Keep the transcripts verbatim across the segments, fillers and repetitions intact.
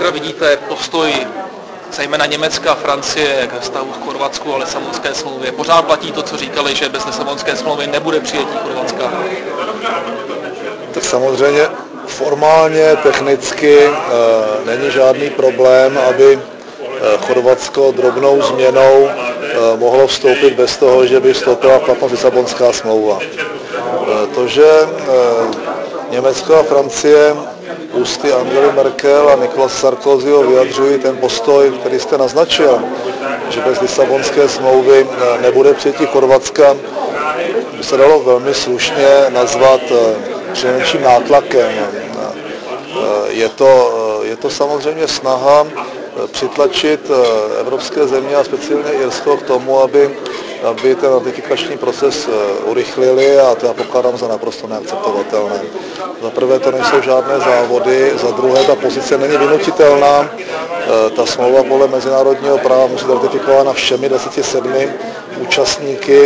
teda vidíte postoj zejména Německa a Francie k vztahu k Chorvatsku a Lisabonské smlouvě? Pořád platí to, co říkali, že bez Lisabonské smlouvy nebude přijetí Chorvatska? Tak samozřejmě formálně, technicky e, není žádný problém, aby Chorvatsko drobnou změnou e, mohlo vstoupit bez toho, že by vstoupila v platnost Lisabonská smlouva. E, to, že e, Německo a Francie ústy Angely Merkel a Nicolas Sarkozyho vyjadřují ten postoj, který jste naznačil, že bez Lisabonské smlouvy nebude přijetí Chorvatska, by se dalo velmi slušně nazvat přinejmenším nátlakem. Je to, je to samozřejmě snaha přitlačit evropské země a speciálně Irsko k tomu, aby, aby ten ratifikační proces urychlili, a to já pokládám za naprosto neakceptovatelné. Za prvé to nejsou žádné závody, za druhé ta pozice není vynutitelná. Ta smlouva podle mezinárodního práva musí být ratifikována všemi dvaceti sedmi účastníky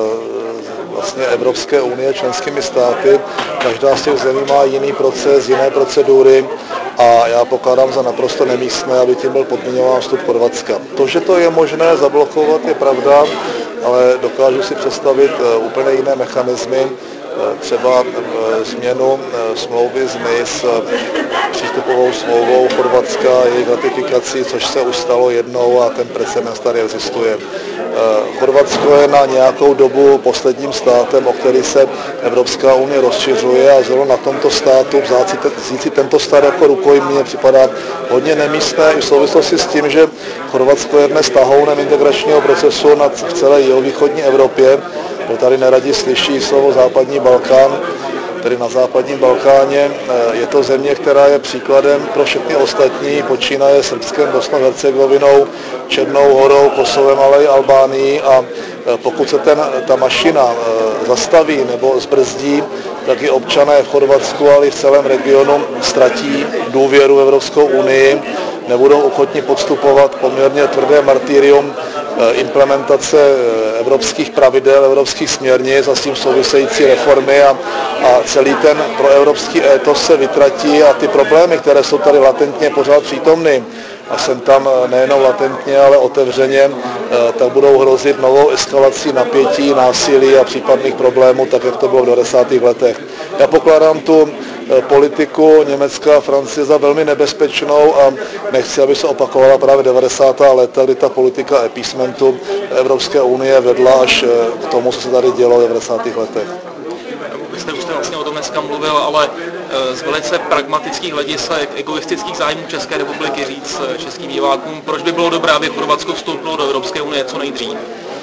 vlastně Evropské unie, členskými státy. Každá z těch zemí má jiný proces, jiné procedury a já pokládám za naprosto nemístné, aby tím byl podmiňován vstup Chorvatska. To, že to je možné zablokovat, je pravda, ale dokážu si představit úplně jiné mechanismy, třeba změnu smlouvy z N I S přístupovou smlouvou Chorvatska, jejich ratifikací, což se už stalo jednou a ten precedens tady existuje. Chorvatsko je na nějakou dobu posledním státem, o který se Evropská unie rozšiřuje, a zrovna na tomto státu vzít si tento stát jako rukojmí mě připadá hodně nemístné i v souvislosti s tím, že Chorvatsko je dnes tahounem integračního procesu na v celé jihovýchodní Evropě. Kdo tady neradi slyší slovo západní Balkán, tedy na západním Balkáně je to země, která je příkladem pro všechny ostatní, počínaje Srbskem, Bosnou, Hercegovinou, Černou Horou, Kosovem, ale i Albánií, a pokud se ten, ta mašina zastaví nebo zbrzdí, tak i občané v Chorvatsku, ale i v celém regionu ztratí důvěru v Evropskou unii, nebudou ochotni podstupovat poměrně tvrdé martyrium implementace evropských pravidel, evropských směrnic a s tím související reformy, a, a celý ten proevropský étos se vytratí a ty problémy, které jsou tady latentně pořád přítomny, a jsem tam nejenom latentně, ale otevřeně, tak budou hrozit novou eskalací napětí, násilí a případných problémů, tak jak to bylo v devadesátých letech. Já pokládám tu politiku Německa a Francie za velmi nebezpečnou a nechci, aby se opakovala právě devadesátá léta, kdy ta politika appeasementu Evropské unie vedla až k tomu, co se tady dělo v devadesátých letech. Vy jste už jste vlastně o tom dneska mluvil, ale z velice pragmatických hledisek, egoistických zájmů České republiky říct českým divákům, proč by bylo dobré, aby Chorvatsko vstoupilo do Evropské unie co nejdřív?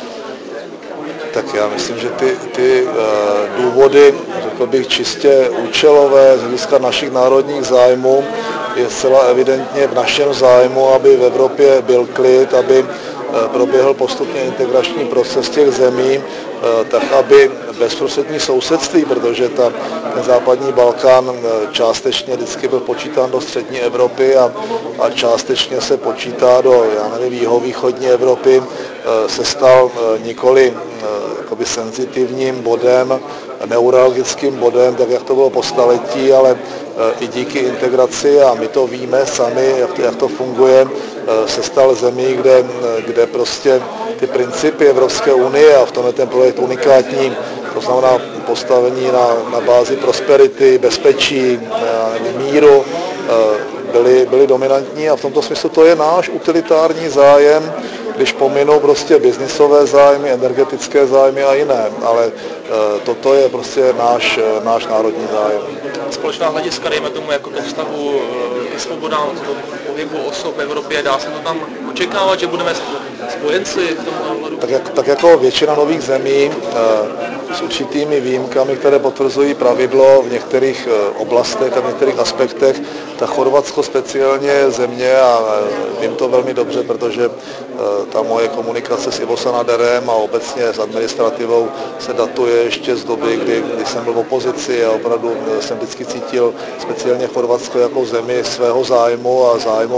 Tak já myslím, že ty, ty uh, důvody, řekl bych, čistě účelové z hlediska našich národních zájmů, je zcela evidentně v našem zájmu, aby v Evropě byl klid, aby uh, proběhl postupně integrační proces těch zemí, uh, tak aby bezprostřední sousedství, protože ta, ten západní Balkán uh, částečně vždycky byl počítán do střední Evropy a, a částečně se počítá do, já nevím, jihovýchodní Evropy, uh, se stal uh, nikoli jakoby senzitivním bodem, neuralgickým bodem, tak jak to bylo po staletí, ale i díky integraci, a my to víme sami, jak to, jak to funguje, se stal zemí, kde, kde prostě ty principy Evropské unie, a v tom je ten projekt unikátní, to znamená postavení na, na bázi prosperity, bezpečí, míru, byly, byly dominantní, a v tomto smyslu to je náš utilitární zájem, když pominou prostě biznisové zájmy, energetické zájmy a jiné, ale e, toto je prostě náš, náš národní zájem. Společná hlediska, dejme tomu, jako ke vztahu ke svobodám, pohybu osob v Evropě, dá se to tam očekávat, že budeme spojenci v tomto ohledu? Tak, jak, tak jako většina nových zemí e, s určitými výjimkami, které potvrzují pravidlo v některých e, oblastech a v některých aspektech, tak Chorvatsko speciálně je země, a e, vím to velmi dobře, protože e, ta moje komunikace s Ivo Sanaderem a obecně s administrativou se datuje ještě z doby, kdy, kdy jsem byl v opozici, a opravdu jsem vždycky cítil speciálně Chorvatsko jako zemi svého zájmu a zájmu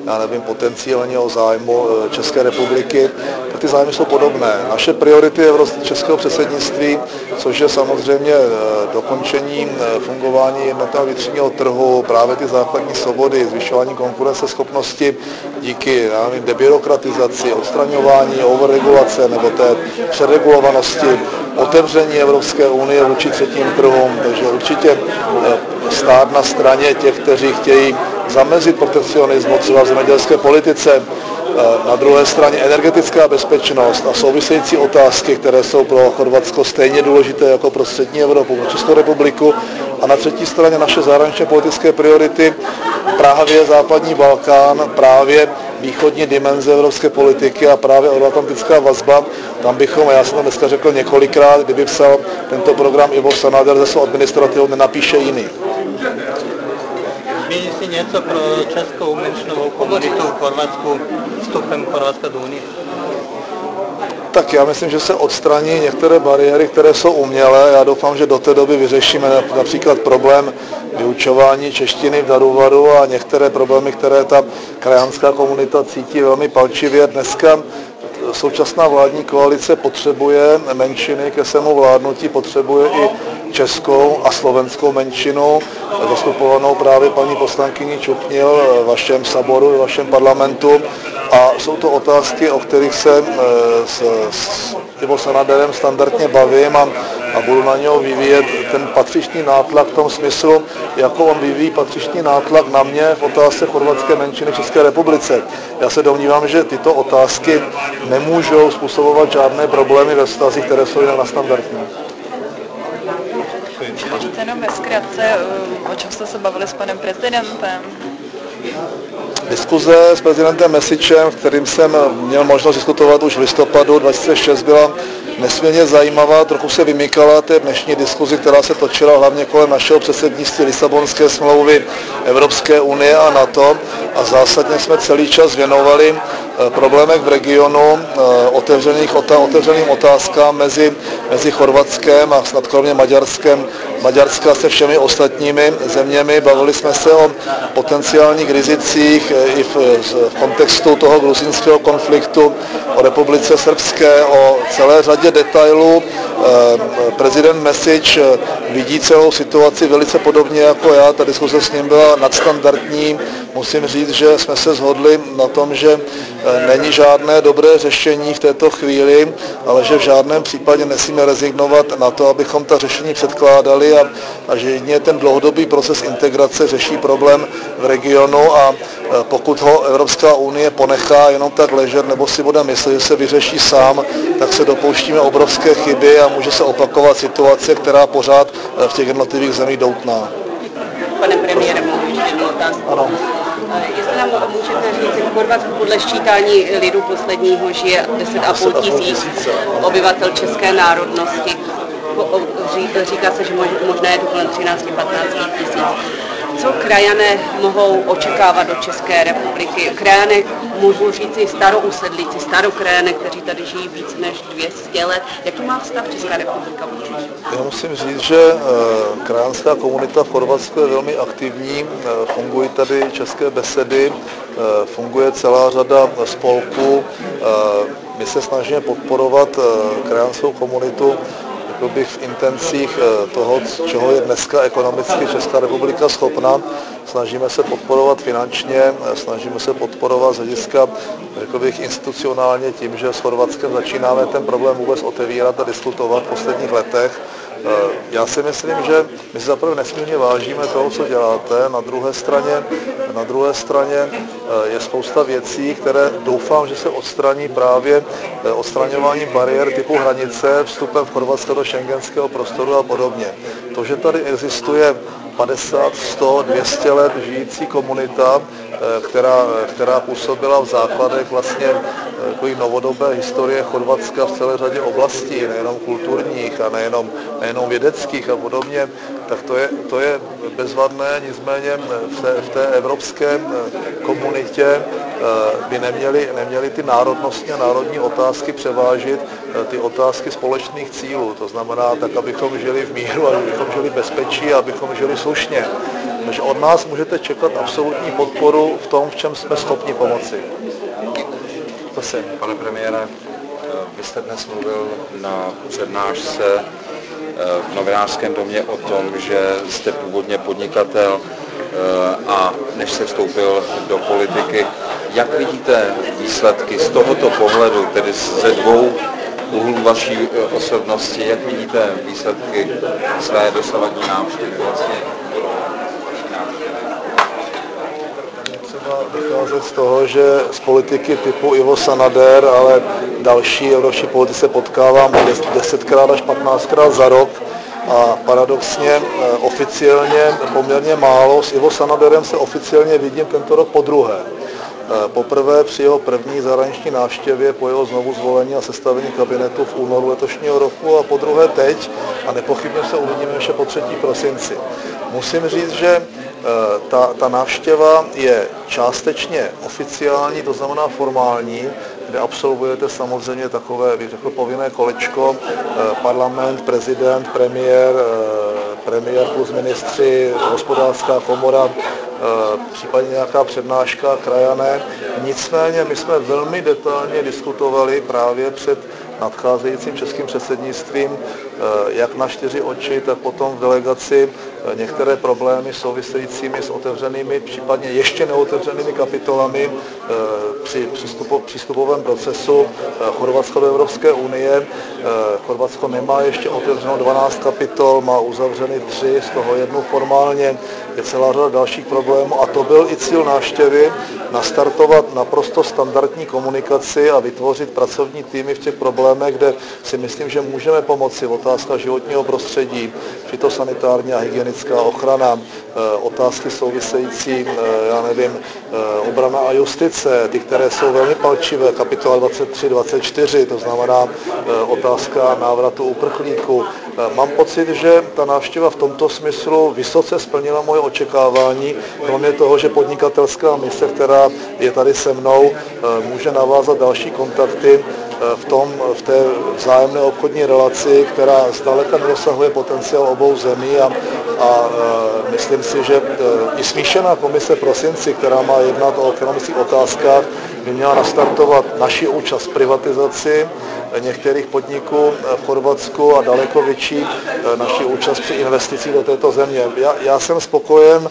já nevím, potenciálního zájmu České republiky, tak ty zájmy jsou podobné. Naše priority českého předsednictví, což je samozřejmě dokončení fungování jednotného vnitřního trhu, právě ty základní svobody, zvyšování konkurenceschopnosti díky, já nevím, debyrokratizaci, odstraňování overregulace nebo té přeregulovanosti, otevření Evropské unie vůči třetím trhům, takže určitě stát na straně těch, kteří chtějí zamezit protekcionismu třeba v zemědělské politice, na druhé straně energetická bezpečnost a související otázky, které jsou pro Chorvatsko stejně důležité jako pro střední Evropu, pro Českou republiku, a na třetí straně naše zahraničně politické priority, právě západní Balkán, právě východní dimenze evropské politiky a právě euroatlantická vazba. Tam bychom, a já jsem to dneska řekl několikrát, kdyby psal tento program Ivo Sanader ze svou administrativu, nenapíše jiný. Změní si něco pro českou menšinovou komunitu v Chorvatsku vstupem Chorvatska do Unie? Tak já myslím, že se odstraní některé bariéry, které jsou umělé. Já doufám, že do té doby vyřešíme například problém vyučování češtiny v Daruvaru a některé problémy, které ta krajanská komunita cítí velmi palčivě. Dneska současná vládní koalice potřebuje menšiny ke svému vládnutí, potřebuje i českou a slovenskou menšinu, zastupovanou právě paní poslankyní Čupnil v vašem saboru, v vašem parlamentu. A jsou to otázky, o kterých se s, s Ivo Sanaderem standardně bavím a, a budu na něho vyvíjet ten patřičný nátlak v tom smyslu, jako on vyvíjí patřičný nátlak na mě v otázce chorvatské menšiny v České republice. Já se domnívám, že tyto otázky nemůžou způsobovat žádné problémy ve vztazích, které jsou jinak nadstandardní. Můžete jenom ve zkratce, o čem jste se bavili s panem prezidentem? Diskuze s prezidentem Mesičem, kterým jsem měl možnost diskutovat už v listopadu dva tisíce šest, byla nesmírně zajímavá, trochu se vymykala té dnešní diskuzi, která se točila hlavně kolem našeho předsednictví Lisabonské smlouvy Evropské unie a NATO, a zásadně jsme celý čas věnovali problémech v regionu, otevřených, otevřeným otázkám mezi, mezi Chorvatskem a snad kromě Maďarskem, Maďarska se všemi ostatními zeměmi. Bavili jsme se o potenciálních rizicích i v, v kontextu toho gruzínského konfliktu, o Republice Srbské, o celé řadě detailů. Prezident Mesič vidí celou situaci velice podobně jako já, ta diskuse s ním byla nadstandardní. Musím říct, že jsme se shodli na tom, že není žádné dobré řešení v této chvíli, ale že v žádném případě nesmíme rezignovat na to, abychom ta řešení předkládali, a, a že jedině ten dlouhodobý proces integrace řeší problém v regionu, a pokud ho Evropská unie ponechá jenom tak ležet nebo si bude myslet, že se vyřeší sám, tak se dopouštíme obrovské chyby a může se opakovat situace, která pořád v těch jednotlivých zemích doutná. Pane premiére, můžu ještě jednu otázku? Ano. Jestli nám můžete říct, v Chorvatsku podle ščítání lidu posledního žije deset a půl tisíc obyvatel české národnosti. Říká se, že možná je to kolem třináct patnáct tisíc. Co krajané mohou očekávat do České republiky? Krajané, můžu říct i starousedlíci, starokrajané, kteří tady žijí víc než dvě stě let. Jaký má vztah Česká republika vůči? Já musím říct, že krajanská komunita v Chorvatsku je velmi aktivní, fungují tady české besedy, funguje celá řada spolků. My se snažíme podporovat krajanskou komunitu bych v intencích toho, čeho je dneska ekonomicky Česká republika schopna. Snažíme se podporovat finančně, snažíme se podporovat z hlediska, řekl bych, institucionálně tím, že s Chorvatskem začínáme ten problém vůbec otevírat a diskutovat v posledních letech. Já si myslím, že my si zaprvé nesmírně vážíme toho, co děláte. Na druhé straně, na druhé straně je spousta věcí, které doufám, že se odstraní právě odstraňováním bariér typu hranice, vstupem v Chorvatska do schengenského prostoru a podobně. To, že tady existuje padesát, sto, dvě stě let žijící komunita, která, která působila v základech vlastně takový novodobé historie Chorvatska v celé řadě oblastí, nejenom kulturních a nejenom, nejenom vědeckých a podobně, tak to je, to je bezvadné, nicméně v té, v té evropské komunitě by neměly, neměly ty národnostní a národní otázky převážit ty otázky společných cílů. To znamená tak, abychom žili v míru, abychom žili bezpečí a abychom žili slušně. Takže od nás můžete čekat absolutní podporu v tom, v čem jsme schopni pomoci. Prosím. Pane premiére, vy jste dnes mluvil na přednášce v Novinářském domě o tom, že jste původně podnikatel a než se vstoupil do politiky. Jak vidíte výsledky z tohoto pohledu, tedy ze dvou úhlů vaší osobnosti, jak vidíte výsledky své dosavadní návštěvy? Vlastně třeba vycházet z toho, že z politiky typu Ivo Sanader, ale další evropští politici se potkávám desetkrát až patnáctkrát za rok a paradoxně oficiálně poměrně málo. S Ivo Sanaderem se oficiálně vidím tento rok po druhé. Poprvé při jeho první zahraniční návštěvě po jeho znovu zvolení a sestavení kabinetu v únoru letošního roku a po druhé teď a nepochybně se uvidíme ještě po třetí prosinci. Musím říct, že ta, ta návštěva je částečně oficiální, to znamená formální, kde absolvujete samozřejmě takové, bych řekl, povinné kolečko, parlament, prezident, premiér, premiér plus ministři, hospodářská komora, případně nějaká přednáška, krajané. Nicméně my jsme velmi detailně diskutovali právě před nadcházejícím českým předsednictvím, jak na čtyři oči, tak potom v delegaci některé problémy souvisejícími s otevřenými, případně ještě neotevřenými kapitolami při přístupovém procesu Chorvatska do Evropské unie. Chorvatsko nemá ještě otevřeno dvanáct kapitol, má uzavřeny tři, z toho jednu formálně, je celá řada dalších problémů a to byl i cíl návštěvy, nastartovat naprosto standardní komunikaci a vytvořit pracovní týmy v těch problémech, kde si myslím, že můžeme pomoci. Otázka životního prostředí, fytosanitární a hygienická ochrana, otázky související, já nevím, obrana a justice, ty, které jsou velmi palčivé, kapitola dvacet tři dvacet čtyři, to znamená otázka návratu uprchlíků. Mám pocit, že ta návštěva v tomto smyslu vysoce splnila moje očekávání, kromě toho, že podnikatelská mise, která je tady se mnou, může navázat další kontakty v, tom, v té vzájemné obchodní relaci, která zdaleka nedosahuje potenciál obou zemí a, a myslím si, že i smíšená komise prosinci, která má jednat o ekonomických otázkách, by měla nastartovat naši účast v privatizaci některých podniků v Chorvatsku a daleko větší naši účast při investicích do této země. Já, já jsem spokojen,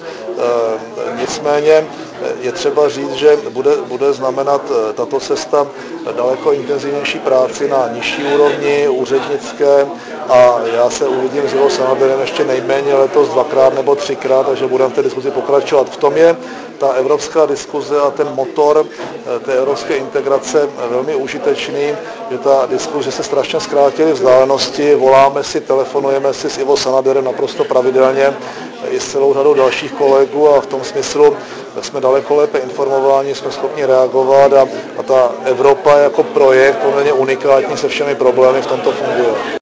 nicméně je třeba říct, že bude, bude znamenat tato cesta daleko intenzivnější práci na nižší úrovni, úřednické a já se uvidím s Ivo Sanaderem ještě nejméně letos dvakrát nebo třikrát, takže budeme v té diskuzi pokračovat. V tom je ta evropská diskuze a ten motor té evropské integrace velmi užitečný, že ta diskuze se strašně zkrátily vzdálenosti, voláme si, telefonujeme si s Ivo Sanaderem naprosto pravidelně i s celou řadou dalších kolegů a v tom smyslu jsme daleko lépe informováni, jsme schopni reagovat a, a ta Evropa jako projekt poměrně unikátní se všemi problémy v tomto funguje.